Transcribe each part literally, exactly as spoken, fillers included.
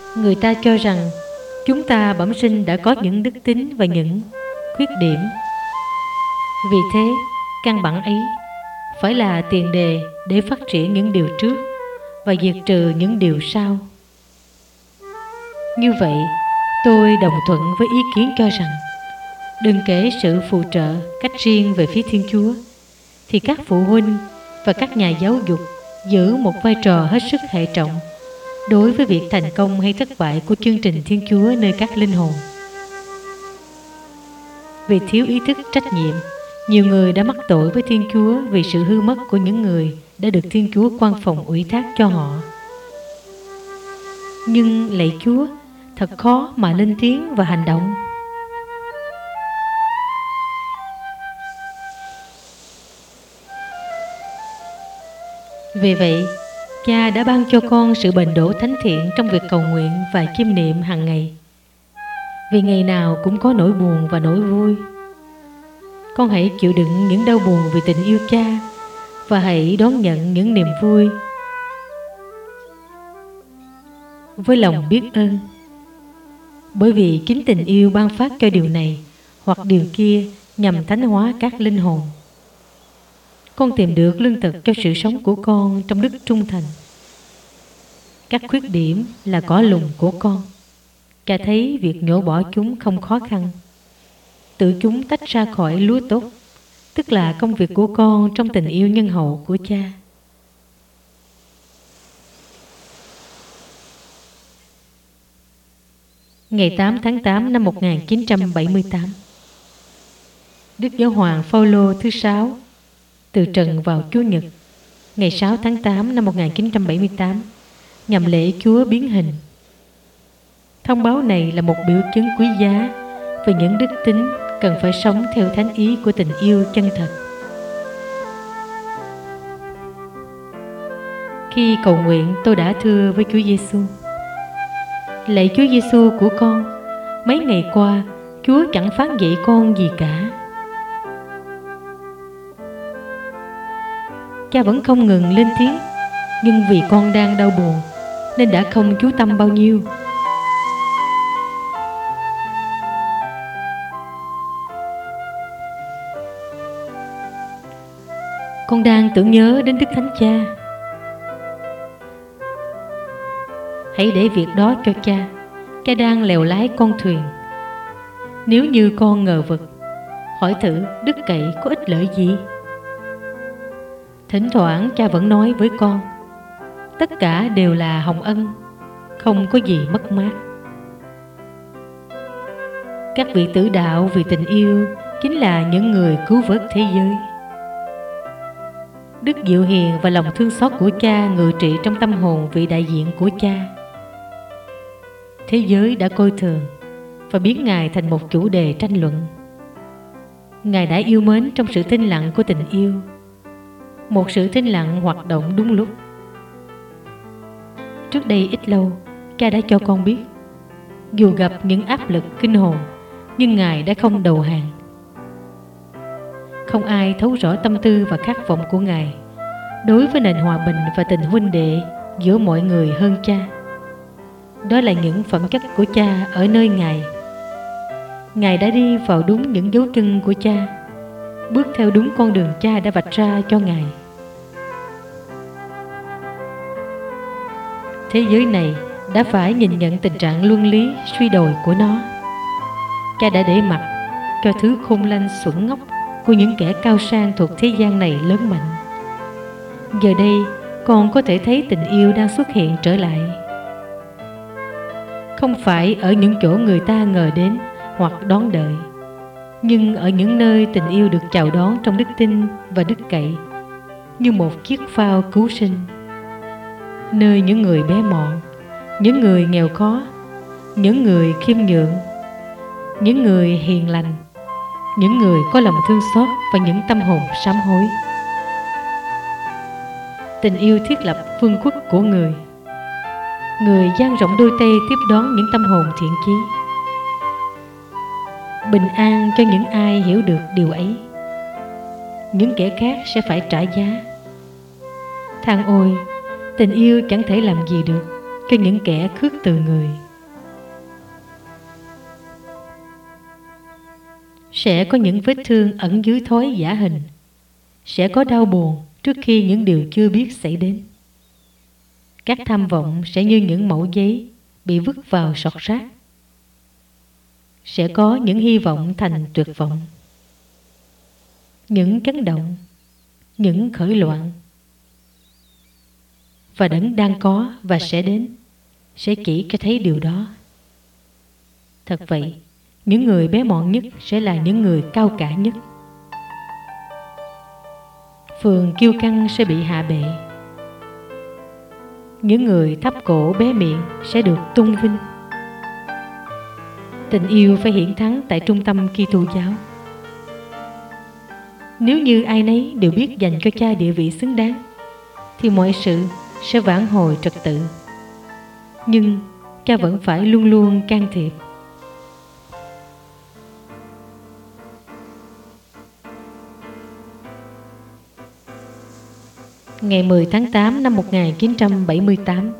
Người ta cho rằng chúng ta bẩm sinh đã có những đức tính và những khuyết điểm. Vì thế, căn bản ấy phải là tiền đề để phát triển những điều trước và diệt trừ những điều sau. Như vậy, tôi đồng thuận với ý kiến cho rằng đừng kể sự phù trợ cách riêng về phía Thiên Chúa, thì các phụ huynh và các nhà giáo dục giữ một vai trò hết sức hệ trọng đối với việc thành công hay thất bại của chương trình Thiên Chúa nơi các linh hồn. Vì thiếu ý thức trách nhiệm, nhiều người đã mắc tội với Thiên Chúa vì sự hư mất của những người đã được Thiên Chúa quan phòng ủy thác cho họ. Nhưng lạy Chúa, thật khó mà lên tiếng và hành động. Vì vậy, Cha đã ban cho con sự bền đổ thánh thiện trong việc cầu nguyện và chiêm niệm hàng ngày. Vì ngày nào cũng có nỗi buồn và nỗi vui. Con hãy chịu đựng những đau buồn vì tình yêu Cha và hãy đón nhận những niềm vui với lòng biết ơn. Bởi vì chính tình yêu ban phát cho điều này hoặc điều kia nhằm thánh hóa các linh hồn. Con tìm được lương thực cho sự sống của con trong đức trung thành. Các khuyết điểm là cỏ lùng của con. Cha thấy việc nhổ bỏ chúng không khó khăn. Tự chúng tách ra khỏi lúa tốt, tức là công việc của con trong tình yêu nhân hậu của Cha. Ngày tám tháng tám năm một nghìn chín trăm bảy mươi tám, Đức Giáo hoàng Phaolô thứ sáu từ trần vào Chúa Nhật, ngày sáu tháng tám năm một nghìn chín trăm bảy mươi tám, nhằm lễ Chúa biến hình. Thông báo này là một biểu chứng quý giá về những đức tính cần phải sống theo thánh ý của tình yêu chân thật. Khi cầu nguyện, tôi đã thưa với Chúa Giêsu: lạy Chúa Giêsu của con, mấy ngày qua Chúa chẳng phán dạy con gì cả. Cha vẫn không ngừng lên tiếng, nhưng vì con đang đau buồn nên đã không chú tâm bao nhiêu. Con đang tưởng nhớ đến Đức Thánh Cha. Hãy để việc đó cho Cha. Cha đang lèo lái con thuyền. Nếu như con ngờ vực, hỏi thử đức cậy có ích lợi gì? Thỉnh thoảng Cha vẫn nói với con: tất cả đều là hồng ân, không có gì mất mát. Các vị tử đạo vì tình yêu chính là những người cứu vớt thế giới. Đức dịu hiền và lòng thương xót của Cha ngự trị trong tâm hồn vị đại diện của Cha. Thế giới đã coi thường và biến Ngài thành một chủ đề tranh luận. Ngài đã yêu mến trong sự thinh lặng của tình yêu, một sự thinh lặng hoạt động đúng lúc. Trước đây ít lâu, Cha đã cho con biết, dù gặp những áp lực kinh hồn, nhưng Ngài đã không đầu hàng. Không ai thấu rõ tâm tư và khát vọng của Ngài đối với nền hòa bình và tình huynh đệ giữa mọi người hơn Cha. Đó là những phẩm chất của Cha ở nơi Ngài. Ngài đã đi vào đúng những dấu chân của Cha, bước theo đúng con đường Cha đã vạch ra cho Ngài. Thế giới này đã phải nhìn nhận tình trạng luân lý suy đồi của nó. Cha đã để mặc cho thứ khôn lanh xuẩn ngốc của những kẻ cao sang thuộc thế gian này lớn mạnh. Giờ đây con có thể thấy tình yêu đang xuất hiện trở lại. Không phải ở những chỗ người ta ngờ đến hoặc đón đợi, nhưng ở những nơi tình yêu được chào đón trong đức tin và đức cậy, như một chiếc phao cứu sinh. Nơi những người bé mọn, những người nghèo khó, những người khiêm nhượng, những người hiền lành, những người có lòng thương xót và những tâm hồn sám hối. Tình yêu thiết lập phương khuất của người. Người dang rộng đôi tay tiếp đón những tâm hồn thiện chí. Bình an cho những ai hiểu được điều ấy. Những kẻ khác sẽ phải trả giá. Than ôi, tình yêu chẳng thể làm gì được, cho những kẻ khước từ người. Sẽ có những vết thương ẩn dưới thói giả hình. Sẽ có đau buồn trước khi những điều chưa biết xảy đến. Các tham vọng sẽ như những mẩu giấy bị vứt vào sọt rác. Sẽ có những hy vọng thành tuyệt vọng. Những chấn động, những khởi loạn. Và đấng đang có và sẽ đến sẽ chỉ cho thấy điều đó. Thật vậy, những người bé mọn nhất sẽ là những người cao cả nhất. Phường kiêu căng sẽ bị hạ bệ. Những người thấp cổ bé miệng sẽ được tôn vinh. Tình yêu phải hiển thắng tại trung tâm Kitô giáo. Nếu như ai nấy đều biết dành cho cha địa vị xứng đáng, thì mọi sự sẽ vãn hồi trật tự. Nhưng cha vẫn phải luôn luôn can thiệp. Ngày mười tháng tám năm một nghìn chín trăm bảy mươi tám,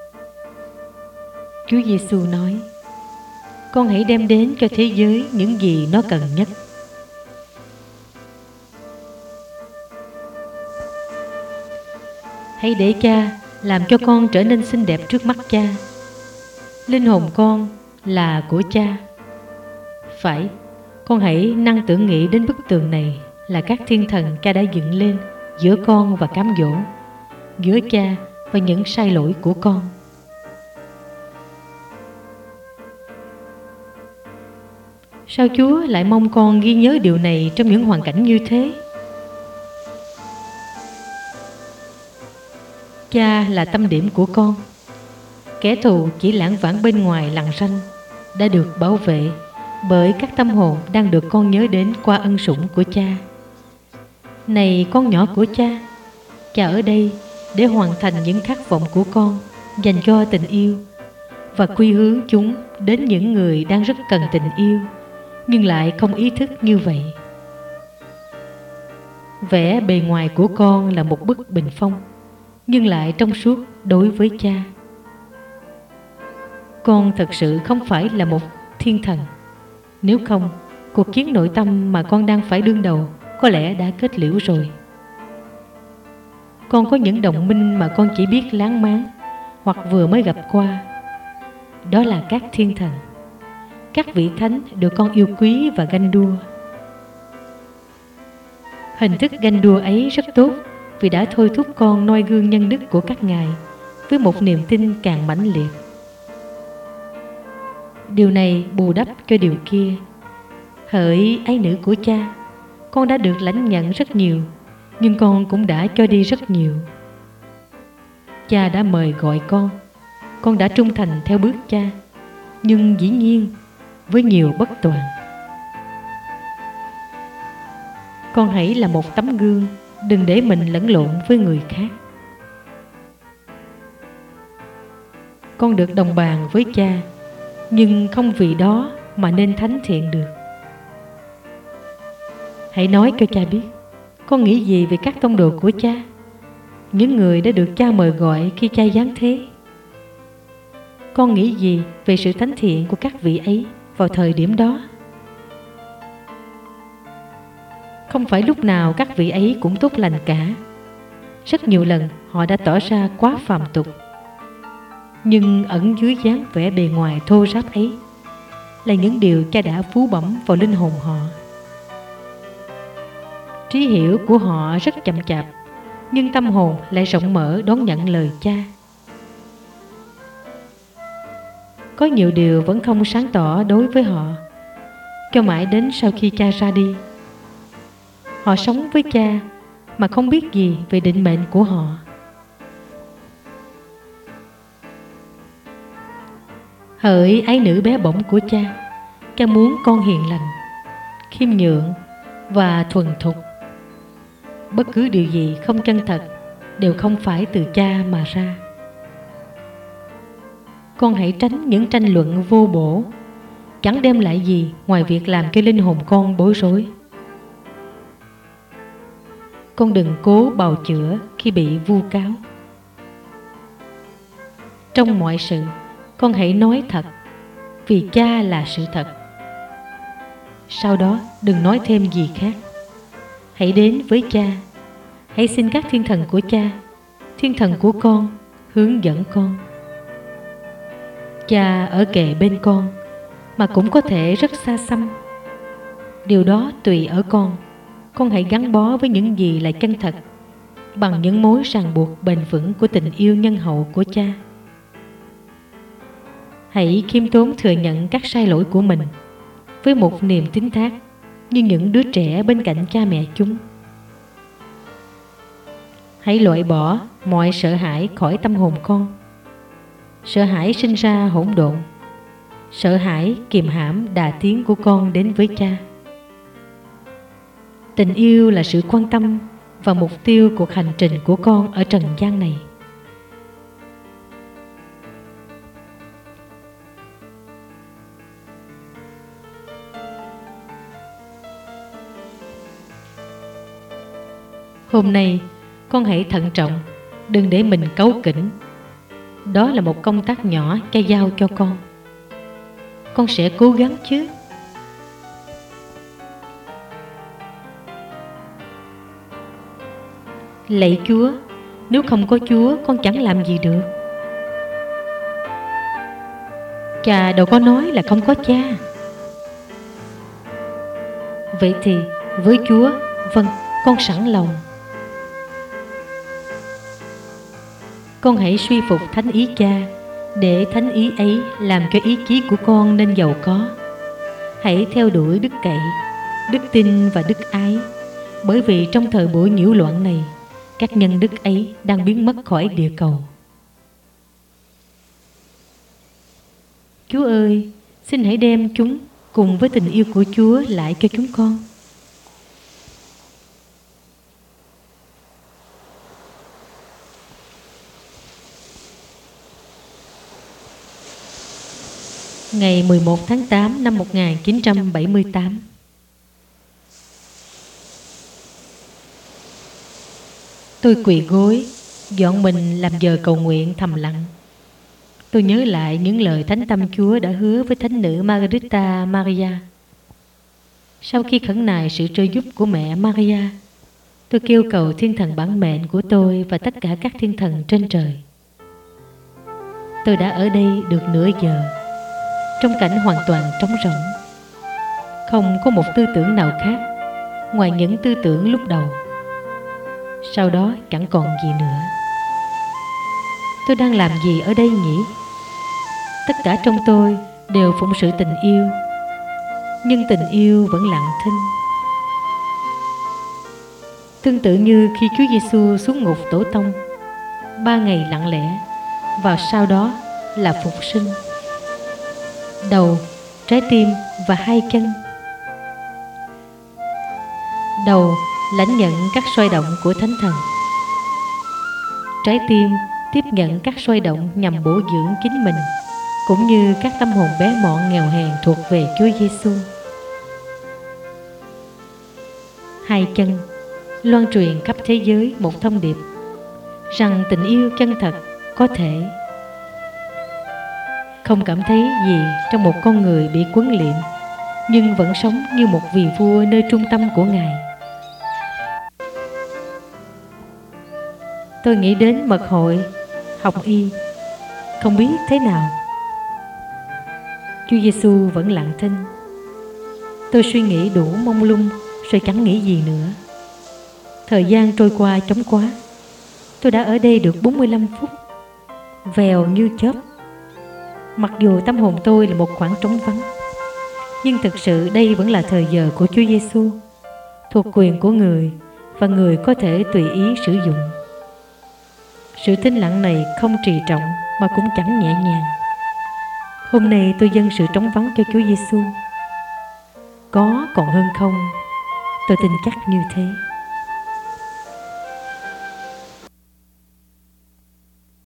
Chúa Giêsu nói: Con hãy đem đến cho thế giới những gì nó cần nhất. Hãy để cha làm cho con trở nên xinh đẹp trước mắt cha. Linh hồn con là của cha. Phải, con hãy năng tưởng nghĩ đến bức tường này là các thiên thần cha đã dựng lên giữa con và cám dỗ, giữa cha và những sai lỗi của con. Sao Chúa lại mong con ghi nhớ điều này trong những hoàn cảnh như thế? Cha là tâm điểm của con. Kẻ thù chỉ lãng vãng bên ngoài lằn ranh đã được bảo vệ bởi các tâm hồn đang được con nhớ đến qua ân sủng của cha. Này con nhỏ của cha, cha ở đây để hoàn thành những khát vọng của con dành cho tình yêu và quy hướng chúng đến những người đang rất cần tình yêu nhưng lại không ý thức như vậy. Vẻ bề ngoài của con là một bức bình phong nhưng lại trong suốt đối với cha. Con thật sự không phải là một thiên thần. Nếu không, cuộc chiến nội tâm mà con đang phải đương đầu có lẽ đã kết liễu rồi. Con có những đồng minh mà con chỉ biết láng máng hoặc vừa mới gặp qua. Đó là các thiên thần, các vị thánh được con yêu quý và ganh đua. Hình thức ganh đua ấy rất tốt vì đã thôi thúc con noi gương nhân đức của các ngài với một niềm tin càng mãnh liệt. Điều này bù đắp cho điều kia. Hỡi ái nữ của cha, con đã được lãnh nhận rất nhiều, nhưng con cũng đã cho đi rất nhiều. Cha đã mời gọi con, con đã trung thành theo bước cha, nhưng dĩ nhiên với nhiều bất toàn. Con hãy là một tấm gương, đừng để mình lẫn lộn với người khác. Con được đồng bàn với cha, nhưng không vì đó mà nên thánh thiện được. Hãy nói cho cha biết, con nghĩ gì về các tông đồ của cha, những người đã được cha mời gọi khi cha giáng thế. Con nghĩ gì về sự thánh thiện của các vị ấy vào thời điểm đó? Không phải lúc nào các vị ấy cũng tốt lành cả. Rất nhiều lần họ đã tỏ ra quá phàm tục. Nhưng ẩn dưới dáng vẻ bề ngoài thô ráp ấy là những điều cha đã phú bẩm vào linh hồn họ. Trí hiểu của họ rất chậm chạp, nhưng tâm hồn lại rộng mở đón nhận lời cha. Có nhiều điều vẫn không sáng tỏ đối với họ, cho mãi đến sau khi cha ra đi. Họ sống với cha mà không biết gì về định mệnh của họ. Hỡi ái nữ bé bỏng của cha, cha muốn con hiền lành, khiêm nhượng và thuần thục. Bất cứ điều gì không chân thật đều không phải từ cha mà ra. Con hãy tránh những tranh luận vô bổ, chẳng đem lại gì ngoài việc làm cho linh hồn con bối rối. Con đừng cố bào chữa khi bị vu cáo. Trong mọi sự, con hãy nói thật, vì Cha là sự thật. Sau đó đừng nói thêm gì khác. Hãy đến với Cha. Hãy xin các thiên thần của Cha, thiên thần của con, hướng dẫn con. Cha ở kề bên con, mà cũng có thể rất xa xăm. Điều đó tùy ở con. Con hãy gắn bó với những gì là chân thật, bằng những mối ràng buộc bền vững của tình yêu nhân hậu của Cha. Hãy khiêm tốn thừa nhận các sai lỗi của mình, với một niềm tín thác như những đứa trẻ bên cạnh cha mẹ chúng. Hãy loại bỏ mọi sợ hãi khỏi tâm hồn con. Sợ hãi sinh ra hỗn độn. Sợ hãi kìm hãm đà tiến của con đến với Cha. Tình yêu là sự quan tâm và mục tiêu cuộc hành trình của con ở trần gian này. Hôm nay, con hãy thận trọng, đừng để mình cáu kỉnh. Đó là một công tác nhỏ Cha giao cho con. Con sẽ cố gắng chứ. Lạy Chúa, nếu không có Chúa, con chẳng làm gì được. Cha đâu có nói là không có Cha. Vậy thì, với Chúa, vâng, con sẵn lòng. Con hãy suy phục thánh ý Cha, để thánh ý ấy làm cho ý chí của con nên giàu có. Hãy theo đuổi đức cậy, đức tin và đức ái, bởi vì trong thời buổi nhiễu loạn này, các nhân đức ấy đang biến mất khỏi địa cầu. Chúa ơi, xin hãy đem chúng cùng với tình yêu của Chúa lại cho chúng con. Ngày mười một tháng tám năm một nghìn chín trăm bảy mươi tám. Tôi quỳ gối, dọn mình làm giờ cầu nguyện thầm lặng. Tôi nhớ lại những lời Thánh Tâm Chúa đã hứa với thánh nữ Margarita Maria. Sau khi khẩn nài sự trợ giúp của mẹ Maria, tôi kêu cầu thiên thần bản mệnh của tôi và tất cả các thiên thần trên trời. Tôi đã ở đây được nửa giờ, trong cảnh hoàn toàn trống rỗng. Không có một tư tưởng nào khác ngoài những tư tưởng lúc đầu. Sau đó chẳng còn gì nữa. Tôi đang làm gì ở đây nhỉ? Tất cả trong tôi đều phụng sự tình yêu, nhưng tình yêu vẫn lặng thinh. Tương tự như khi Chúa Giêsu xuống ngục tổ tông, ba ngày lặng lẽ, và sau đó là phục sinh. Đầu, trái tim và hai chân. Đầu lãnh nhận các xoay động của Thánh Thần. Trái tim tiếp nhận các xoay động nhằm bổ dưỡng chính mình, cũng như các tâm hồn bé mọn nghèo hèn thuộc về Chúa Giêsu. Hai chân loan truyền khắp thế giới một thông điệp rằng tình yêu chân thật có thể không cảm thấy gì trong một con người bị quấn liệm, nhưng vẫn sống như một vị vua nơi trung tâm của Ngài. Tôi nghĩ đến mật hội, học y, không biết thế nào. Chúa Giêsu vẫn lặng thinh. Tôi suy nghĩ đủ mông lung rồi chẳng nghĩ gì nữa. Thời gian trôi qua chóng quá. Tôi đã ở đây được bốn mươi lăm phút, vèo như chớp. Mặc dù tâm hồn tôi là một khoảng trống vắng, nhưng thực sự đây vẫn là thời giờ của Chúa Giêsu, thuộc quyền của người, và người có thể tùy ý sử dụng. Sự thinh lặng này không trì trọng mà cũng chẳng nhẹ nhàng. Hôm nay tôi dâng sự trống vắng cho Chúa Giêsu. Có còn hơn không, tôi tin chắc như thế.